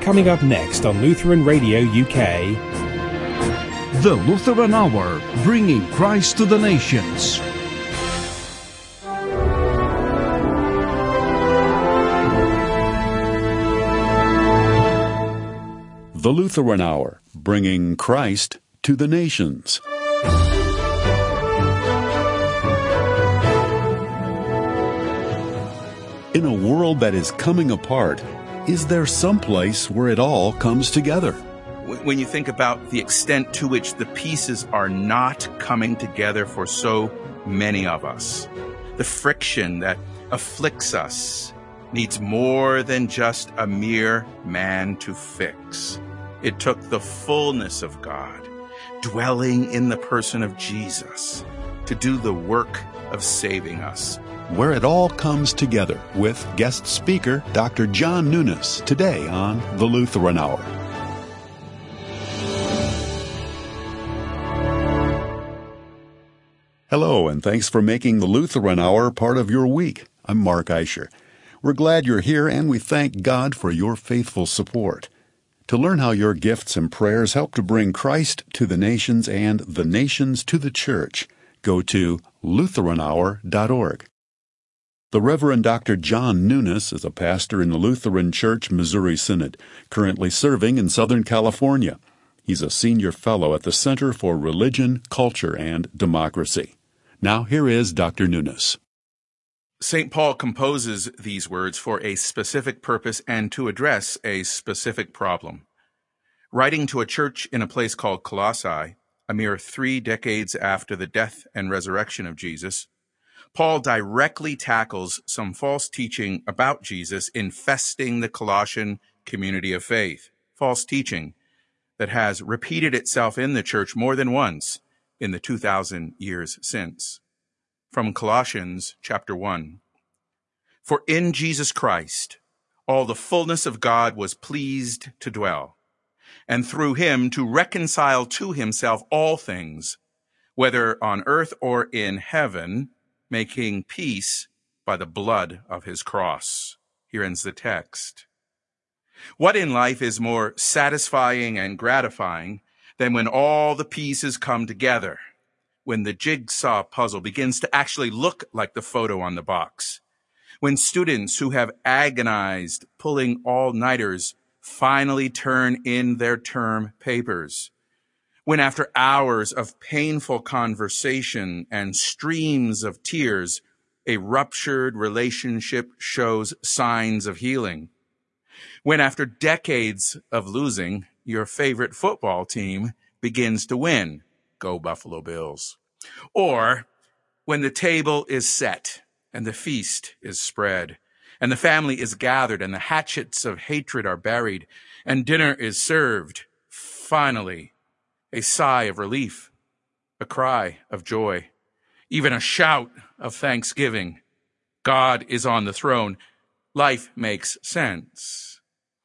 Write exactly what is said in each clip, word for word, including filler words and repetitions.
Coming up next on Lutheran Radio U K. The Lutheran Hour, bringing Christ to the nations. The Lutheran Hour, bringing Christ to the nations. In a world that is coming apart, is there some place where it all comes together? When you think about the extent to which the pieces are not coming together for so many of us, the friction that afflicts us needs more than just a mere man to fix. It took the fullness of God, dwelling in the person of Jesus, to do the work of saving us. Where it all comes together with guest speaker Doctor John Nunes today on the Lutheran Hour. Hello, and thanks for making the Lutheran Hour part of your week. I'm Mark Eicher. We're glad you're here, and we thank God for your faithful support. To learn how your gifts and prayers help to bring Christ to the nations and the nations to the church, go to lutheran hour dot org. The Reverend Doctor John Nunes is a pastor in the Lutheran Church Missouri Synod, currently serving in Southern California. He's a senior fellow at the Center for Religion, Culture, and Democracy. Now here is Doctor Nunes. Saint Paul composes these words for a specific purpose and to address a specific problem. Writing to a church in a place called Colossae, a mere three decades after the death and resurrection of Jesus, Paul directly tackles some false teaching about Jesus infesting the Colossian community of faith. False teaching that has repeated itself in the church more than once in the two thousand years since. From Colossians chapter one. For in Jesus Christ all the fullness of God was pleased to dwell, and through him to reconcile to himself all things, whether on earth or in heaven, making peace by the blood of his cross. Here ends the text. What in life is more satisfying and gratifying than when all the pieces come together, when the jigsaw puzzle begins to actually look like the photo on the box, when students who have agonized pulling all-nighters finally turn in their term papers, when after hours of painful conversation and streams of tears, a ruptured relationship shows signs of healing, when after decades of losing, your favorite football team begins to win. Go Buffalo Bills. Or when the table is set and the feast is spread and the family is gathered and the hatchets of hatred are buried and dinner is served, finally, a sigh of relief, a cry of joy, even a shout of thanksgiving. God is on the throne. Life makes sense.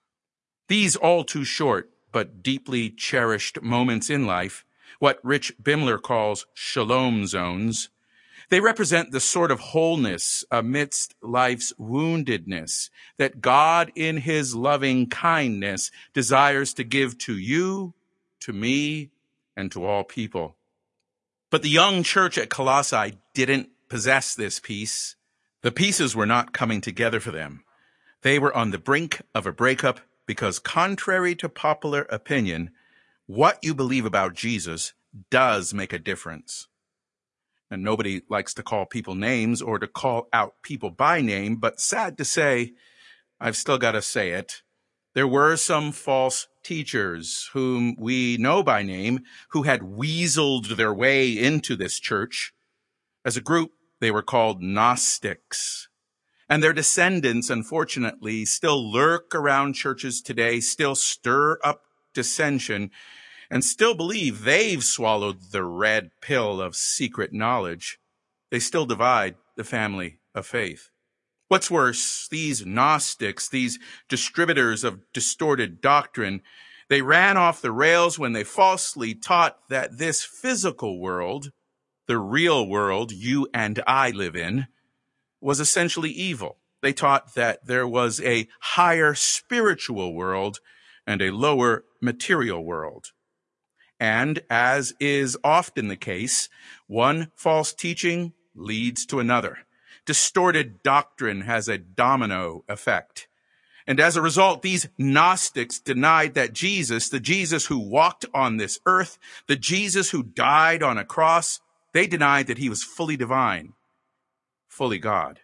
These all too short but deeply cherished moments in life, what Rich Bimler calls shalom zones, they represent the sort of wholeness amidst life's woundedness that God in his loving kindness desires to give to you, to me, and to all people. But the young church at Colossae didn't possess this peace. The pieces were not coming together for them. They were on the brink of a breakup because, contrary to popular opinion, what you believe about Jesus does make a difference. And nobody likes to call people names or to call out people by name, but sad to say, I've still got to say it, there were some false teachers whom we know by name who had weaseled their way into this church. As a group, they were called Gnostics. And their descendants, unfortunately, still lurk around churches today, still stir up dissension, and still believe they've swallowed the red pill of secret knowledge. They still divide the family of faith. What's worse, these Gnostics, these distributors of distorted doctrine, they ran off the rails when they falsely taught that this physical world, the real world you and I live in, was essentially evil. They taught that there was a higher spiritual world and a lower material world. And as is often the case, one false teaching leads to another. Distorted doctrine has a domino effect. And as a result, these Gnostics denied that Jesus, the Jesus who walked on this earth, the Jesus who died on a cross, they denied that he was fully divine, fully God.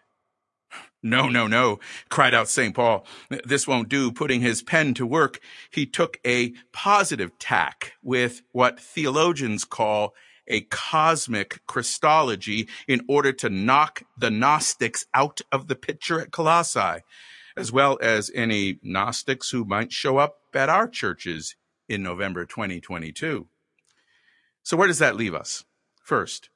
No, no, no, cried out Saint Paul. This won't do. Putting his pen to work, he took a positive tack with what theologians call a cosmic Christology in order to knock the Gnostics out of the picture at Colossae, as well as any Gnostics who might show up at our churches in November twenty twenty-two. So where does that leave us? First,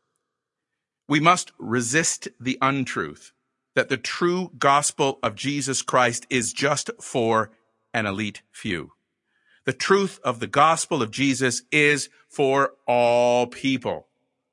we must resist the untruth that the true gospel of Jesus Christ is just for an elite few. The truth of the gospel of Jesus is for all people.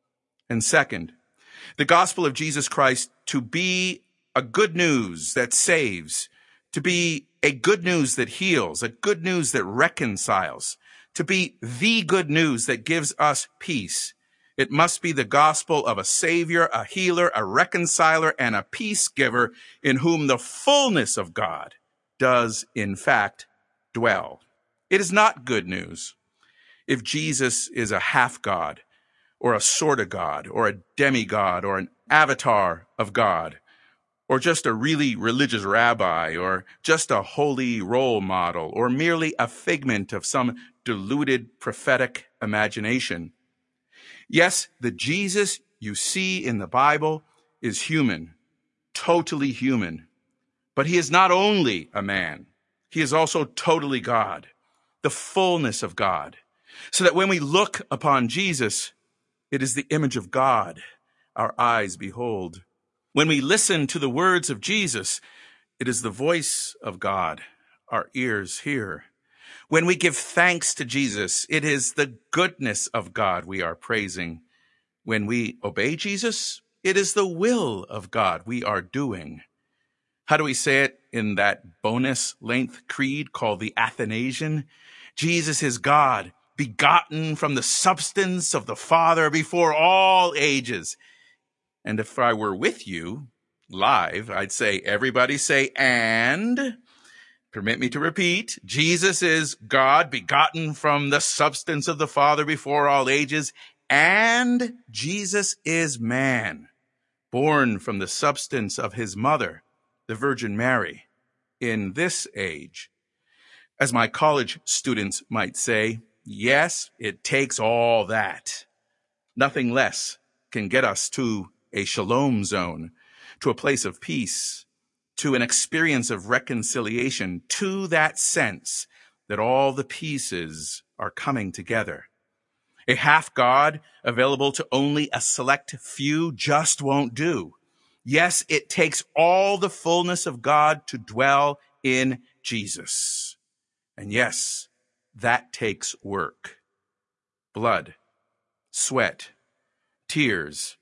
And second, the gospel of Jesus Christ to be a good news that saves, to be a good news that heals, a good news that reconciles, to be the good news that gives us peace. It must be the gospel of a Savior, a healer, a reconciler, and a peace giver in whom the fullness of God does, in fact, dwell. It is not good news if Jesus is a half-God or a sort of God or a demigod or an avatar of God or just a really religious rabbi or just a holy role model or merely a figment of some deluded prophetic imagination. Yes, the Jesus you see in the Bible is human, totally human, but he is not only a man, he is also totally God, the fullness of God, so that when we look upon Jesus, it is the image of God our eyes behold. When we listen to the words of Jesus, it is the voice of God our ears hear. When we give thanks to Jesus, it is the goodness of God we are praising. When we obey Jesus, it is the will of God we are doing. How do we say it in that bonus-length creed called the Athanasian? Jesus is God, begotten from the substance of the Father before all ages. And if I were with you live, I'd say, everybody say, and... Permit me to repeat, Jesus is God, begotten from the substance of the Father before all ages, and Jesus is man, born from the substance of his mother, the Virgin Mary, in this age. As my college students might say, yes, it takes all that. Nothing less can get us to a shalom zone, to a place of peace, to an experience of reconciliation, to that sense that all the pieces are coming together. A half God available to only a select few just won't do. Yes, it takes all the fullness of God to dwell in Jesus. And yes, that takes work. Blood, sweat, tears.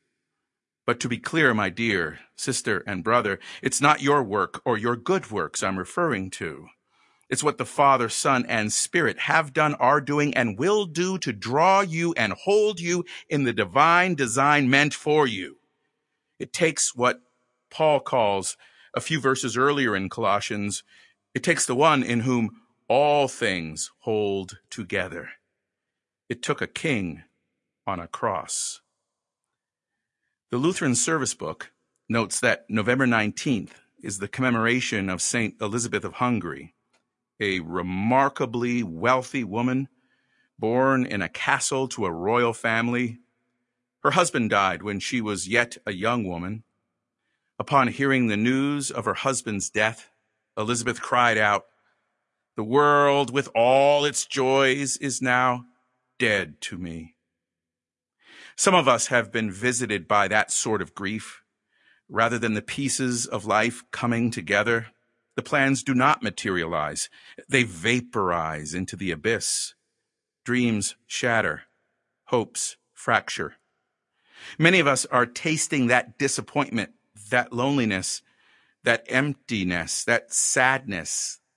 But to be clear, my dear sister and brother, it's not your work or your good works I'm referring to. It's what the Father, Son, and Spirit have done, are doing, and will do to draw you and hold you in the divine design meant for you. It takes what Paul calls, a few verses earlier in Colossians, it takes the one in whom all things hold together. It took a king on a cross. The Lutheran Service Book notes that November nineteenth is the commemoration of Saint Elizabeth of Hungary, a remarkably wealthy woman born in a castle to a royal family. Her husband died when she was yet a young woman. Upon hearing the news of her husband's death, Elizabeth cried out, "The world with all its joys is now dead to me." Some of us have been visited by that sort of grief. Rather than the pieces of life coming together, the plans do not materialize. They vaporize into the abyss. Dreams shatter. Hopes fracture. Many of us are tasting that disappointment, that loneliness, that emptiness, that sadness,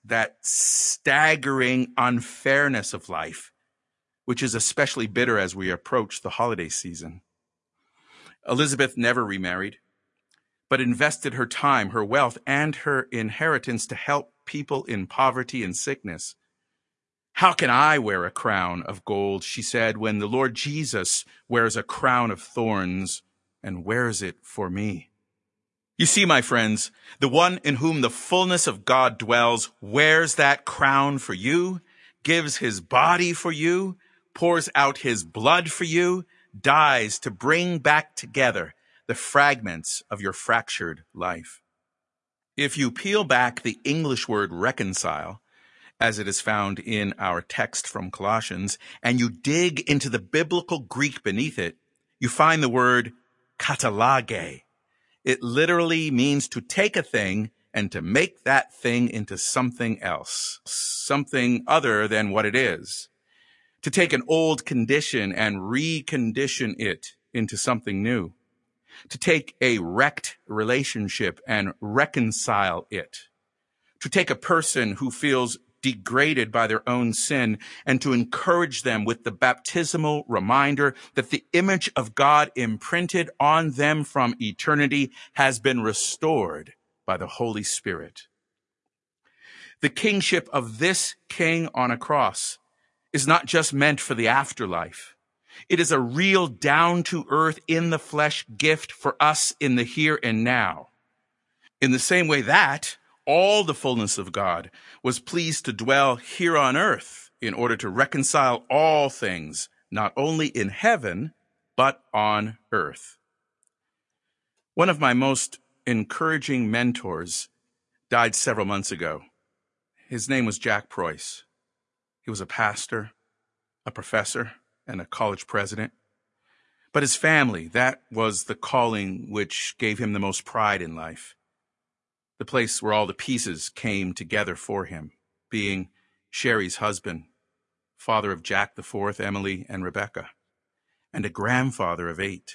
that staggering unfairness of life, which is especially bitter as we approach the holiday season. Elizabeth never remarried, but invested her time, her wealth, and her inheritance to help people in poverty and sickness. "How can I wear a crown of gold," she said, "when the Lord Jesus wears a crown of thorns and wears it for me?" You see, my friends, the one in whom the fullness of God dwells wears that crown for you, gives his body for you, pours out his blood for you, dies to bring back together the fragments of your fractured life. If you peel back the English word reconcile, as it is found in our text from Colossians, and you dig into the biblical Greek beneath it, you find the word katalage. It literally means to take a thing and to make that thing into something else, something other than what it is. To take an old condition and recondition it into something new. To take a wrecked relationship and reconcile it. To take a person who feels degraded by their own sin and to encourage them with the baptismal reminder that the image of God imprinted on them from eternity has been restored by the Holy Spirit. The kingship of this king on a cross is not just meant for the afterlife. It is a real down-to-earth, in-the-flesh gift for us in the here and now. In the same way that all the fullness of God was pleased to dwell here on earth in order to reconcile all things, not only in heaven, but on earth. One of my most encouraging mentors died several months ago. His name was Jack Preuss. He was a pastor, a professor, and a college president. But his family, that was the calling which gave him the most pride in life. The place where all the pieces came together for him, being Sherry's husband, father of Jack the Fourth, Emily, and Rebecca, and a grandfather of eight.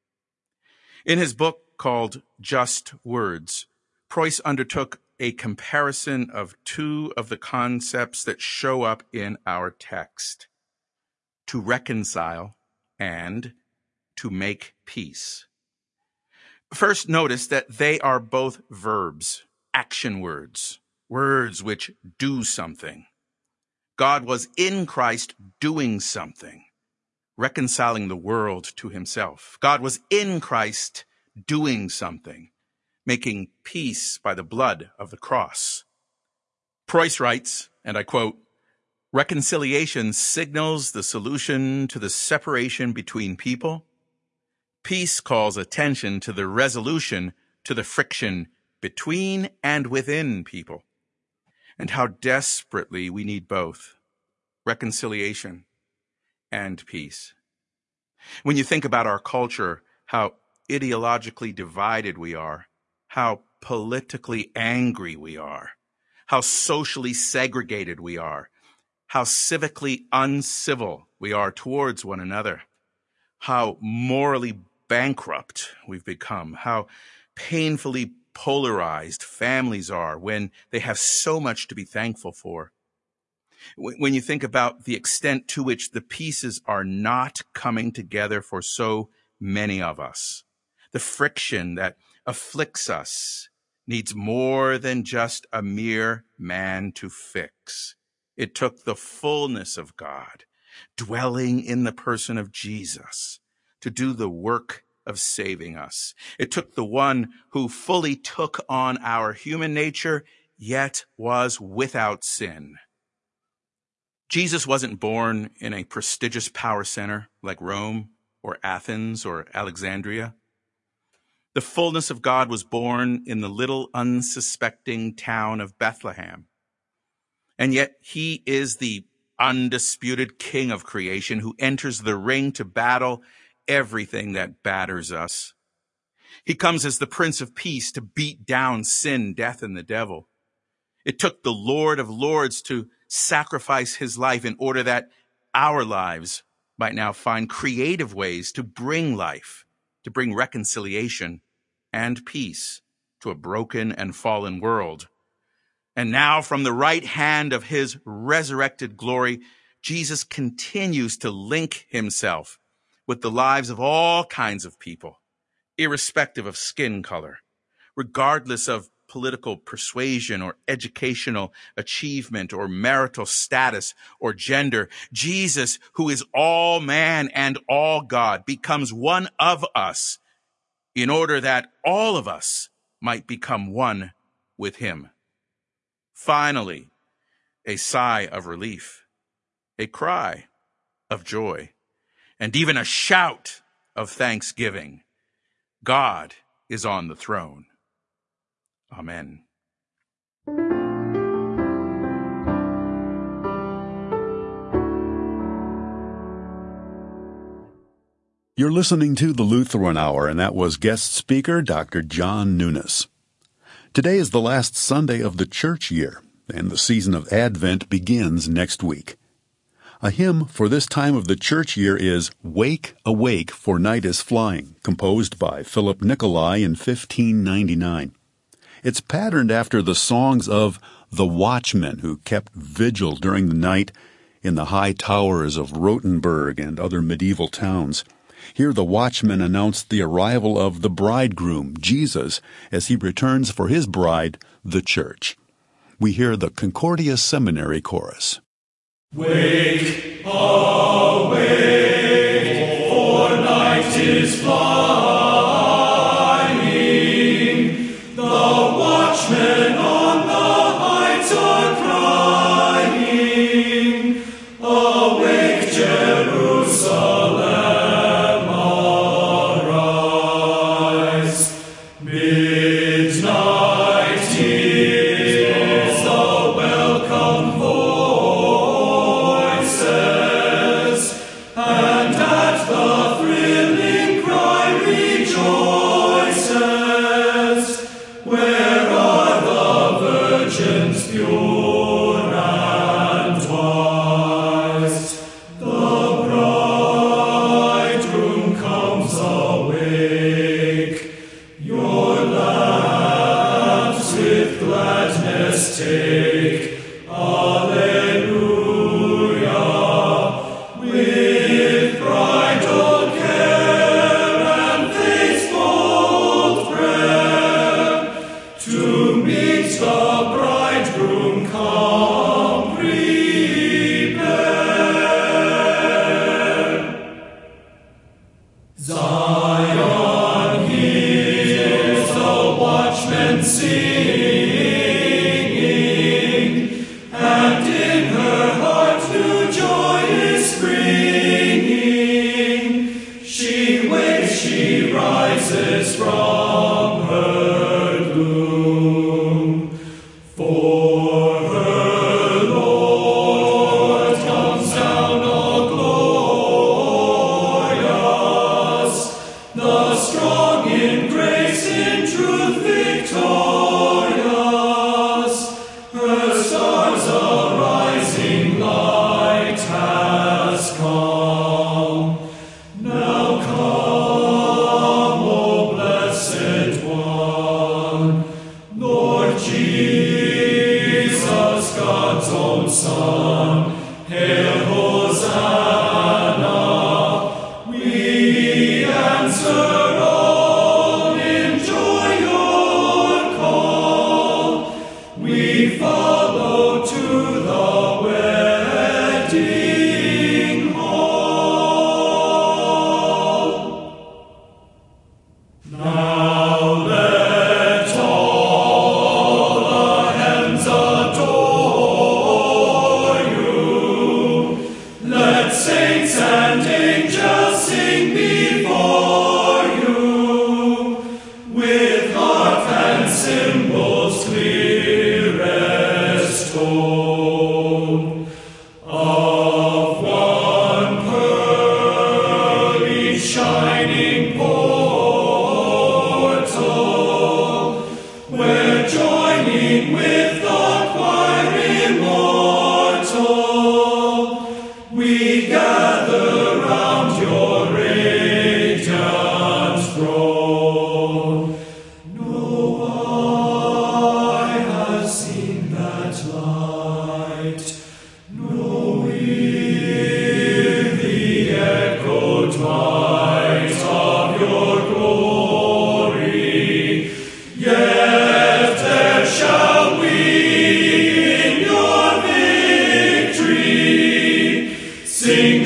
In his book called Just Words, Preuss undertook a comparison of two of the concepts that show up in our text: to reconcile and to make peace. First, notice that they are both verbs, action words, words which do something. God was in Christ doing something, reconciling the world to himself. God was in Christ doing something, making peace by the blood of the cross. Preuss writes, and I quote, "Reconciliation signals the solution to the separation between people. Peace calls attention to the resolution to the friction between and within people." And how desperately we need both reconciliation and peace. When you think about our culture, how ideologically divided we are, how politically angry we are, how socially segregated we are, how civically uncivil we are towards one another, how morally bankrupt we've become, how painfully polarized families are when they have so much to be thankful for. When you think about the extent to which the pieces are not coming together for so many of us, the friction that afflicts us needs more than just a mere man to fix. It took the fullness of God, dwelling in the person of Jesus, to do the work of saving us. It took the one who fully took on our human nature, yet was without sin. Jesus wasn't born in a prestigious power center like Rome or Athens or Alexandria. The fullness of God was born in the little unsuspecting town of Bethlehem. And yet he is the undisputed king of creation who enters the ring to battle everything that batters us. He comes as the Prince of Peace to beat down sin, death, and the devil. It took the Lord of Lords to sacrifice his life in order that our lives might now find creative ways to bring life, to bring reconciliation and peace to a broken and fallen world. And now from the right hand of his resurrected glory, Jesus continues to link himself with the lives of all kinds of people, irrespective of skin color, regardless of political persuasion or educational achievement or marital status or gender. Jesus, who is all man and all God, becomes one of us in order that all of us might become one with him. Finally, a sigh of relief, a cry of joy, and even a shout of thanksgiving. God is on the throne. Amen. You're listening to the Lutheran Hour, and that was guest speaker Doctor John Nunes. Today is the last Sunday of the church year, and the season of Advent begins next week. A hymn for this time of the church year is "Wake, Awake, for Night is Flying," composed by Philip Nicolai in fifteen ninety-nine. It's patterned after the songs of the watchmen who kept vigil during the night in the high towers of Rothenburg and other medieval towns. Here the watchmen announced the arrival of the bridegroom, Jesus, as he returns for his bride, the church. We hear the Concordia Seminary Chorus. Wake, awake, for night is flying. The watchmen on the heights are crying. Awake, Jerusalem. Let's sing.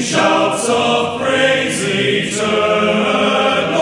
shouts of praise eternally.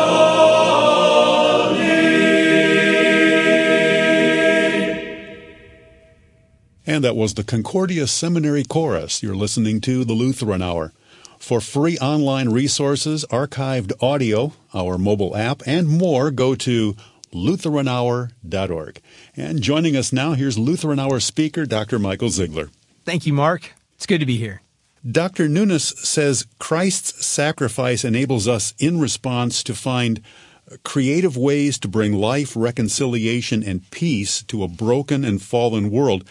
And that was the Concordia Seminary Chorus. You're listening to the Lutheran Hour. For free online resources, archived audio, our mobile app, and more, go to Lutheran Hour dot org. And joining us now, here's Lutheran Hour speaker, Doctor Michael Ziegler. Thank you, Mark. It's good to be here. Doctor Nunes says Christ's sacrifice enables us in response to find creative ways to bring life, reconciliation, and peace to a broken and fallen world.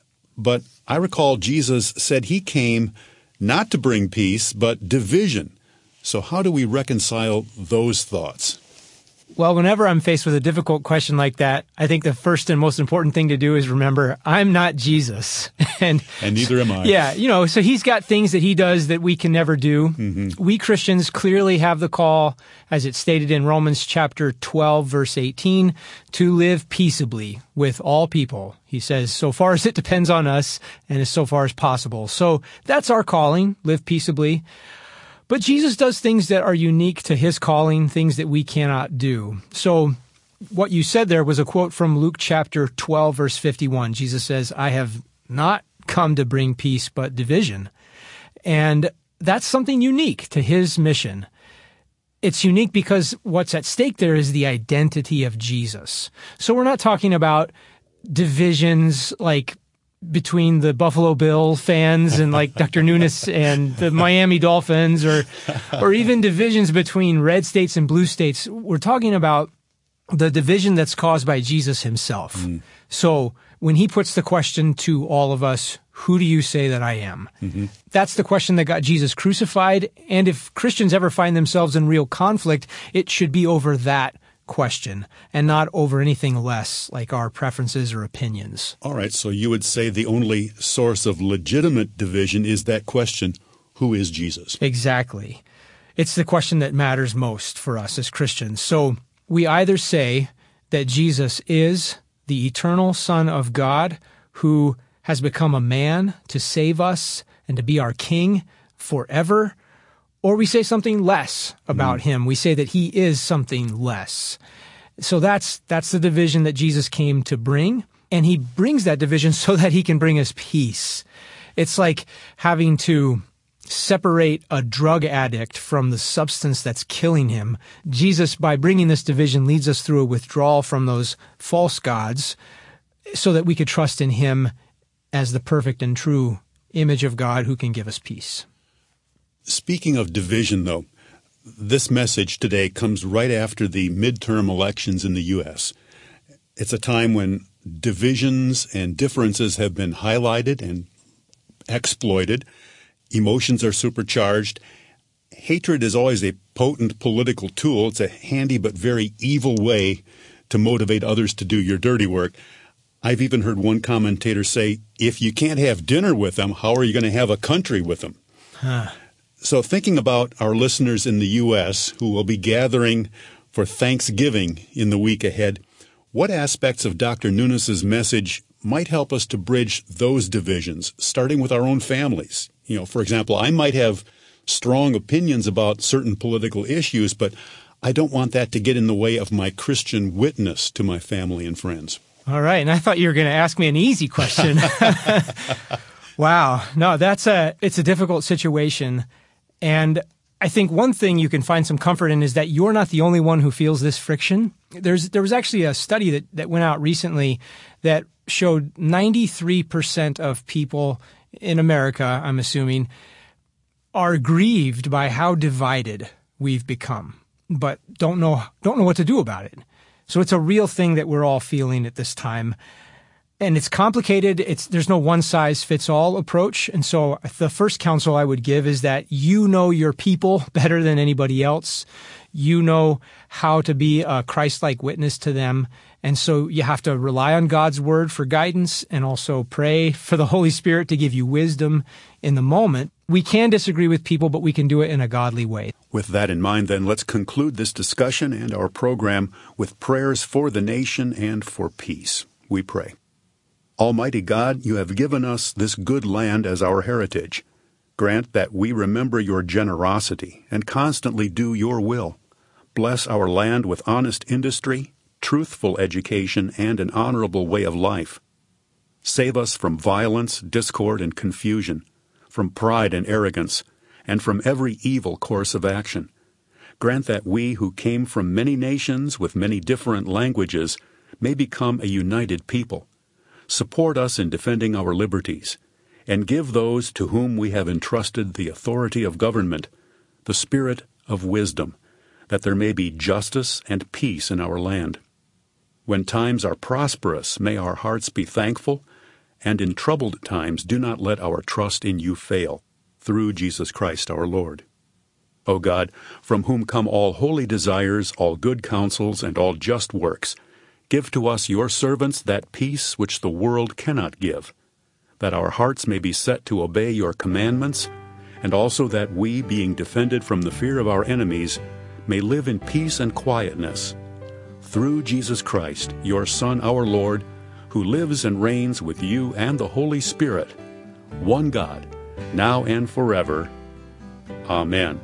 But I recall Jesus said he came not to bring peace, but division. So how do we reconcile those thoughts? Well, whenever I'm faced with a difficult question like that, I think the first and most important thing to do is remember I'm not Jesus. and and neither am I. Yeah, you know, so he's got things that he does that we can never do. Mm-hmm. We Christians clearly have the call, as it's stated in Romans chapter twelve, verse eighteen, to live peaceably with all people. He says, so far as it depends on us and as so far as possible. So that's our calling, live peaceably. But Jesus does things that are unique to his calling, things that we cannot do. So what you said there was a quote from Luke chapter twelve, verse fifty-one. Jesus says, I have not come to bring peace, but division. And that's something unique to his mission. It's unique because what's at stake there is the identity of Jesus. So we're not talking about divisions like between the Buffalo Bill fans and like Doctor Nunes and the Miami Dolphins, or or even divisions between red states and blue states. We're talking about the division that's caused by Jesus himself. Mm. So when he puts the question to all of us, who do you say that I am? Mm-hmm. That's the question that got Jesus crucified. And if Christians ever find themselves in real conflict, it should be over that question and not over anything less like our preferences or opinions. All right, so you would say the only source of legitimate division is that question, who is Jesus? Exactly. It's the question that matters most for us as Christians. So we either say that Jesus is the eternal Son of God who has become a man to save us and to be our King forever, or we say something less about mm. him. We say that he is something less. So that's that's the division that Jesus came to bring, and he brings that division so that he can bring us peace. It's like having to separate a drug addict from the substance that's killing him. Jesus, by bringing this division, leads us through a withdrawal from those false gods so that we could trust in him as the perfect and true image of God who can give us peace. Speaking of division, though, this message today comes right after the midterm elections in the U S It's a time when divisions and differences have been highlighted and exploited. Emotions are supercharged. Hatred is always a potent political tool. It's a handy but very evil way to motivate others to do your dirty work. I've even heard one commentator say, if you can't have dinner with them, how are you going to have a country with them? Huh. So thinking about our listeners in the U S who will be gathering for Thanksgiving in the week ahead, what aspects of Doctor Nunes' message might help us to bridge those divisions, starting with our own families? You know, for example, I might have strong opinions about certain political issues, but I don't want that to get in the way of my Christian witness to my family and friends. All right, and I thought you were going to ask me an easy question. Wow. No, that's a it's a difficult situation. And I think one thing you can find some comfort in is that you're not the only one who feels this friction. There's there was actually a study that, that went out recently that showed ninety-three percent of people in America, I'm assuming, are grieved by how divided we've become, but don't know don't know what to do about it. So it's a real thing that we're all feeling at this time. And it's complicated. It's there's no one-size-fits-all approach. And so the first counsel I would give is that you know your people better than anybody else. You know how to be a Christ-like witness to them. And so you have to rely on God's word for guidance and also pray for the Holy Spirit to give you wisdom in the moment. We can disagree with people, but we can do it in a godly way. With that in mind, then, let's conclude this discussion and our program with prayers for the nation and for peace. We pray. Almighty God, you have given us this good land as our heritage. Grant that we remember your generosity and constantly do your will. Bless our land with honest industry, truthful education, and an honorable way of life. Save us from violence, discord, and confusion, from pride and arrogance, and from every evil course of action. Grant that we who came from many nations with many different languages may become a united people. Support us in defending our liberties, and give those to whom we have entrusted the authority of government the spirit of wisdom, that there may be justice and peace in our land. When times are prosperous, may our hearts be thankful, and in troubled times do not let our trust in you fail, through Jesus Christ our Lord. O God, from whom come all holy desires, all good counsels, and all just works, give to us your servants that peace which the world cannot give, that our hearts may be set to obey your commandments, and also that we, being defended from the fear of our enemies, may live in peace and quietness. Through Jesus Christ, your Son, our Lord, who lives and reigns with you and the Holy Spirit, one God, now and forever. Amen.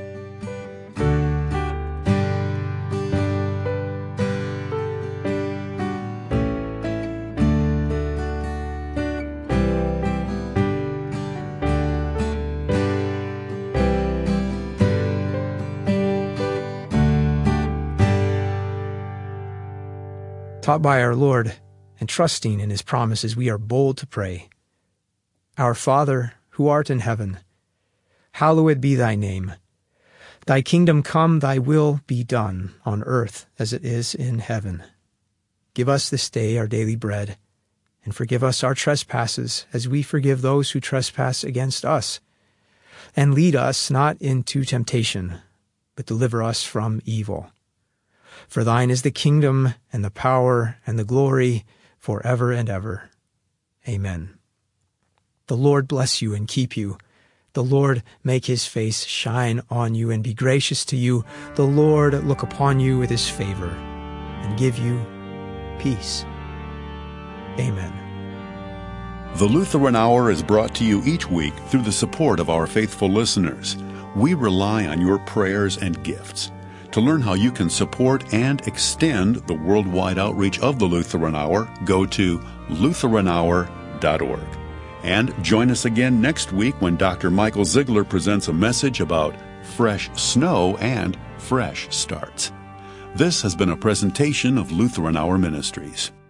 Taught by our Lord and trusting in his promises, we are bold to pray. Our Father, who art in heaven, hallowed be thy name. Thy kingdom come, thy will be done, on earth as it is in heaven. Give us this day our daily bread, and forgive us our trespasses, as we forgive those who trespass against us. And lead us not into temptation, but deliver us from evil. For thine is the kingdom, and the power, and the glory, forever and ever. Amen. The Lord bless you and keep you. The Lord make his face shine on you and be gracious to you. The Lord look upon you with his favor and give you peace. Amen. The Lutheran Hour is brought to you each week through the support of our faithful listeners. We rely on your prayers and gifts. To learn how you can support and extend the worldwide outreach of the Lutheran Hour, go to lutheran hour dot org. And join us again next week when Doctor Michael Ziegler presents a message about fresh snow and fresh starts. This has been a presentation of Lutheran Hour Ministries.